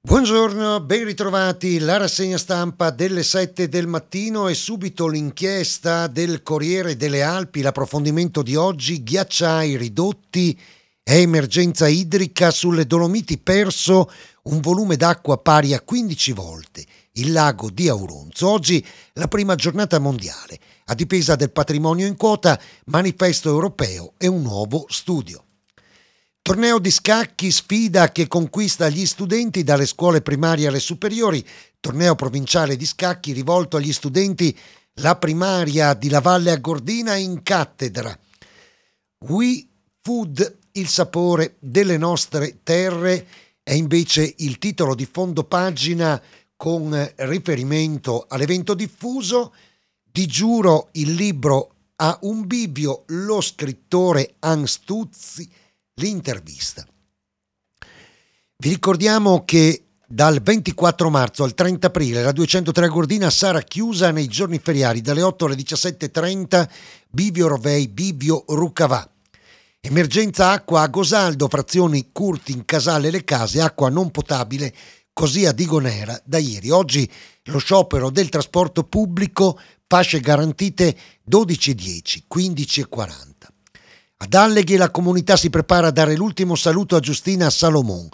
Buongiorno, ben ritrovati. La rassegna stampa delle 7 del mattino e subito l'inchiesta del Corriere delle Alpi, l'approfondimento di oggi: ghiacciai ridotti e emergenza idrica sulle Dolomiti, perso un volume d'acqua pari a 15 volte il lago di Auronzo. Oggi la prima giornata mondiale, a difesa del patrimonio in quota, manifesto europeo e un nuovo studio. Torneo di scacchi, sfida che conquista gli studenti dalle scuole primarie alle superiori. Torneo provinciale di scacchi rivolto agli studenti, la primaria di La Valle Agordina in cattedra. We Food, il sapore delle nostre terre, è invece il titolo di fondo pagina con riferimento all'evento diffuso. Di giuro il libro a un bivio, lo scrittore Hans Tuzzi. L'intervista. Vi ricordiamo che dal 24 marzo al 30 aprile la 203 Agordina sarà chiusa nei giorni feriali dalle 8 alle 17.30, bivio Rovei, bivio Rucavà. Emergenza acqua a Gosaldo, frazioni Curtin, Casale Le Case, acqua non potabile così a Digonera da ieri. Oggi lo sciopero del trasporto pubblico, fasce garantite 12.10, 15.40. Ad Alleghe la comunità si prepara a dare l'ultimo saluto a Giustina Salomon,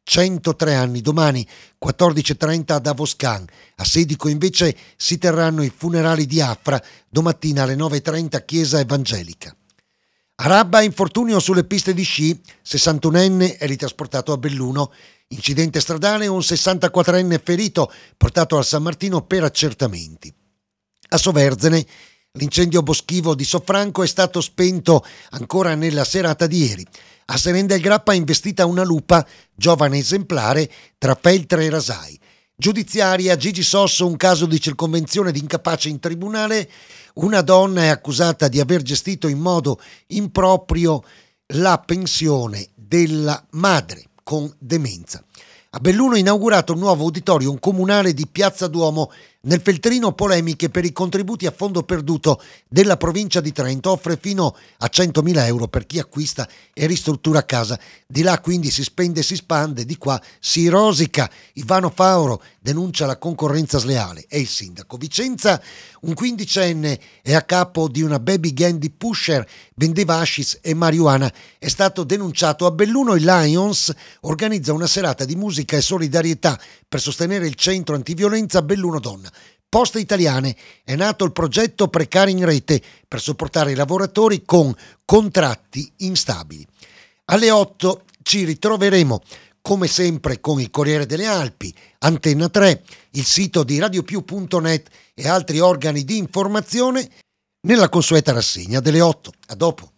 103 anni, domani 14.30 ad Avoscan. A Sedico invece si terranno i funerali di Affra, domattina alle 9.30 chiesa evangelica. A Rabba infortunio sulle piste di sci, 61enne è ritrasportato a Belluno. Incidente stradale, un 64enne ferito, portato al San Martino per accertamenti. A Soverzene l'incendio boschivo di Soffranco è stato spento ancora nella serata di ieri. A Seren del Grappa investita una lupa, giovane esemplare, tra Feltre e Rasai. Giudiziaria, Gigi Sosso, un caso di circonvenzione di incapace in tribunale. Una donna è accusata di aver gestito in modo improprio la pensione della madre con demenza. A Belluno è inaugurato un nuovo auditorium comunale di Piazza Duomo. Nel Feltrino polemiche per i contributi a fondo perduto della provincia di Trento, offre fino a 100.000 euro per chi acquista e ristruttura casa. Di là quindi si spende e si spande, di qua si rosica. Ivano Fauro denuncia la concorrenza sleale e il sindaco. Vicenza, un 15enne è a capo di una baby gang di pusher, vendeva hashish e marijuana, è stato denunciato. A Belluno il Lions organizza una serata di musica e solidarietà per sostenere il centro antiviolenza Belluno Donna. Poste Italiane, è nato il progetto Precari in Rete per supportare i lavoratori con contratti instabili. Alle 8 ci ritroveremo come sempre con il Corriere delle Alpi, Antenna 3, il sito di radiopiù.net e altri organi di informazione nella consueta rassegna delle 8. A dopo.